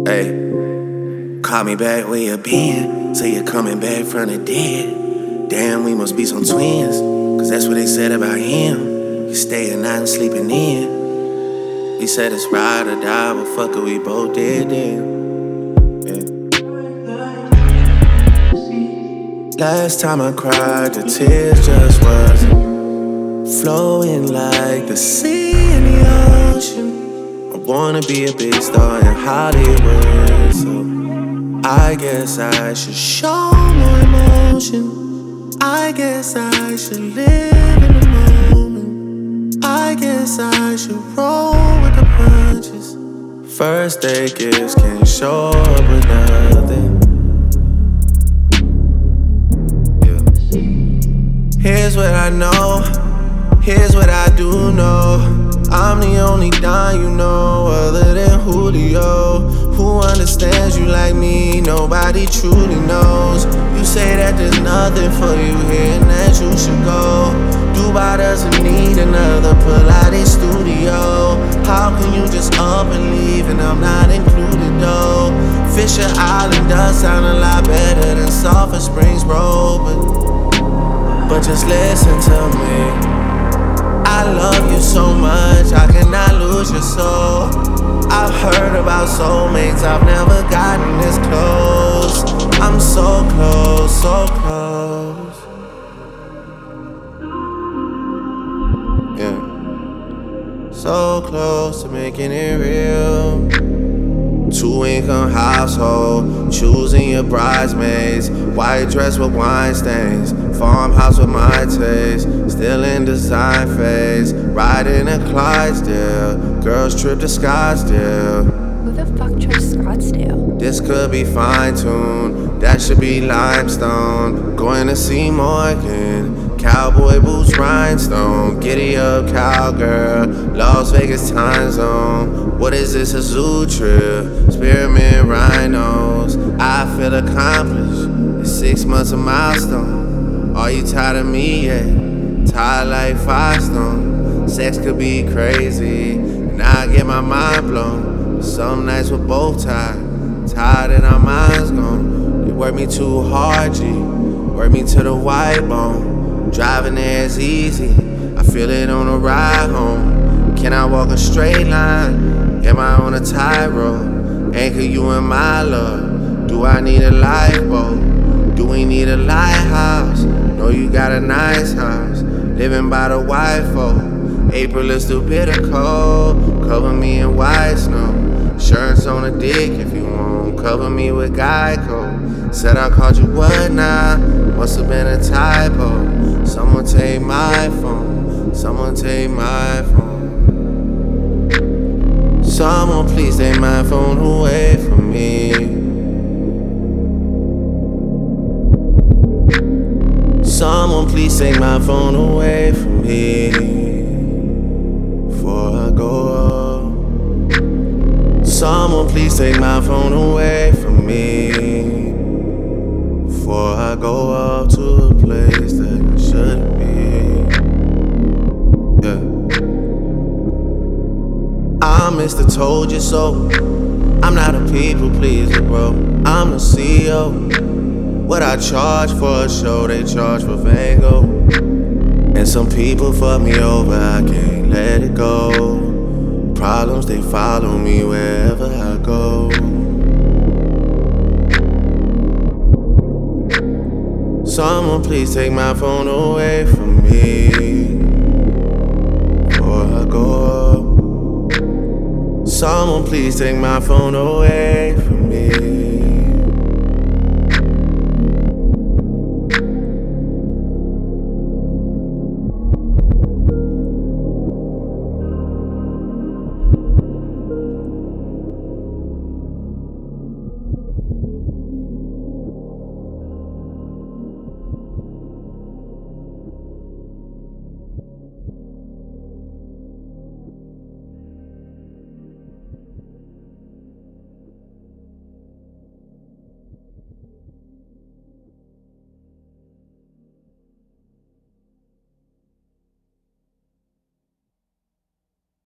Hey, call me back where you been. Say you're coming back from the dead. Damn, we must be some twins. Cause that's what they said about him. You staying out and sleeping in. He said it's ride or die, but fuck it, we both dead then. Last time I cried, the tears just wasn't flowing like the sea in the ocean. I wanna be a big star in Hollywood, so I guess I should show more emotion. I guess I should live in the moment. I guess I should roll with the punches. First day gifts can't show up with nothing. Here's what I know, here's what I do know. I'm the only Don you know, other than Julio. Who understands you like me? Nobody truly knows. You say that there's nothing for you here and that you should go. Dubai doesn't need another Pilates studio. How can you just up and leave and I'm not included though? Fisher Island does sound a lot better than Sulphur Springs Road, but just listen to me. I love you so much, I cannot lose your soul. I've heard about soulmates, I've never gotten this close. I'm so close, so close. Yeah, so close to making it real. 2-income household, choosing your bridesmaids. White dress with wine stains, farmhouse with my taste. Still in design phase, riding a Clydesdale. Girls trip to Scottsdale. Who the fuck trips Scottsdale? This could be fine-tuned, that should be limestone. Going to see Morgan, cowboy boots, rhinestone. Giddy up, cowgirl, Las Vegas time zone. What is this, a zoo trip? Spearmint rhinos, I feel accomplished. It's 6 months of milestone. Are you tired of me yet? Tired like Firestone. Sex could be crazy, and I get my mind blown. Some nights we're both tired, tired and our minds gone. You work me too hard, G, work me to the white bone. Driving there is easy, I feel it on the ride home. Can I walk a straight line? Am I on a tightrope? Anchor you in my love. Do I need a lifeboat? Do we need a lighthouse? Know you got a nice house, living by the white folk. April is still bitter cold, cover me in white snow. Insurance on a dick if you want, cover me with Geico. Said I called you what now? Must have been a typo. Someone take my phone, someone take my phone. Someone please take my phone away from me. Someone please take my phone away from me before I go up. Someone please take my phone away from me before I go up to a place that I shouldn't be. Yeah. I'm Mr. Told You So. I'm not a people pleaser, bro. I'm the CEO. What I charge for a show, they charge for Vango. And some people fuck me over, I can't let it go. Problems, they follow me wherever I go. Someone please take my phone away from me before I go up. Someone please take my phone away from me.